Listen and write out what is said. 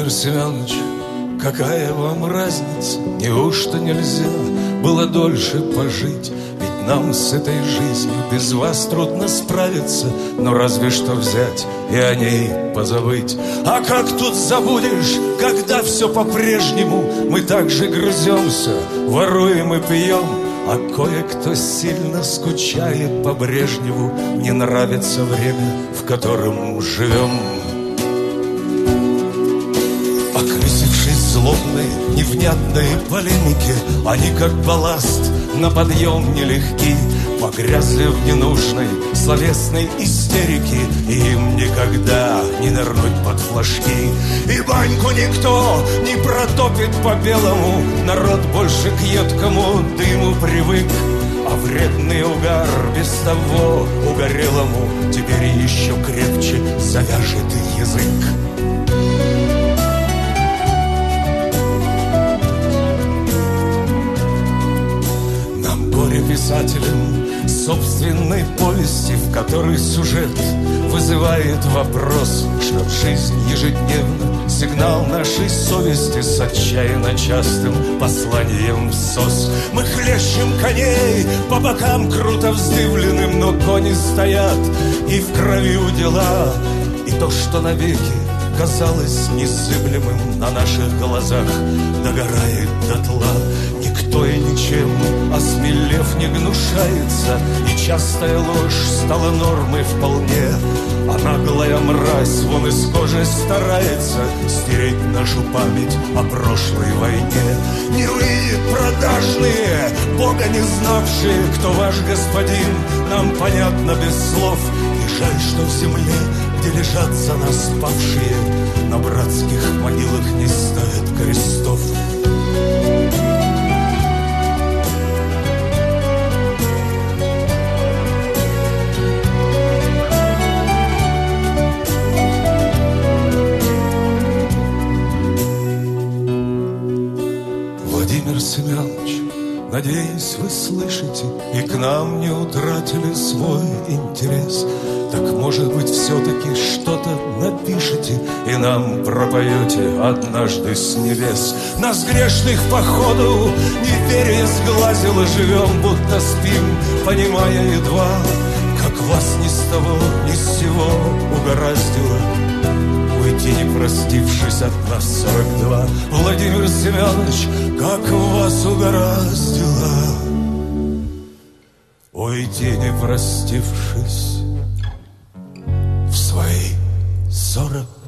Владимир Семенович, какая вам разница? Неужто нельзя было дольше пожить? Ведь нам с этой жизнью без вас трудно справиться. Но разве что взять и о ней позабыть. А как тут забудешь, когда все по-прежнему? Мы так же грыземся, воруем и пьем. А кое-кто сильно скучает по Брежневу. Не нравится время, в котором живем. Окрысившись злобной, невнятной полемике, они как балласт на подъем нелегки. Погрязли в ненужной словесной истерике, и им никогда не нырнуть под флажки. И баньку никто не протопит по-белому. Народ больше к едкому дыму привык. А вредный угар без того угорелому теперь еще крепче завяжет язык. Писателем собственной повести, в которой сюжет вызывает вопрос, что жизнь ежедневно сигнал нашей совести с отчаянно частым посланием в СОС. Мы хлещем коней по бокам круто вздыбленным, но кони стоят, и в крови удила. И то, что навеки казалось незыблемым, на наших глазах догорает дотла. Никто и ничем, осмелев, не гнушается, и частая ложь стала нормой вполне. А наглая мразь вон из кожи старается стереть нашу память о прошлой войне. Не выйдет продажные, Бога не знавшие, кто ваш господин, нам понятно без слов. И жаль, что в земле, где лежат за нас павшие, на братских могилах не ставят крестов. Владимир Семенович, надеюсь, вы слышите и к нам не утратили свой интерес. Так, может быть, все-таки что-то напишите и нам пропоете однажды с небес. Нас грешных походу неверие сглазило, живем, будто спим, понимая едва, как вас ни с того, ни с сего угораздило уйти, не простившись от нас 42. Владимир Семенович, как вас угораздило уйти, не простившись в свои 40.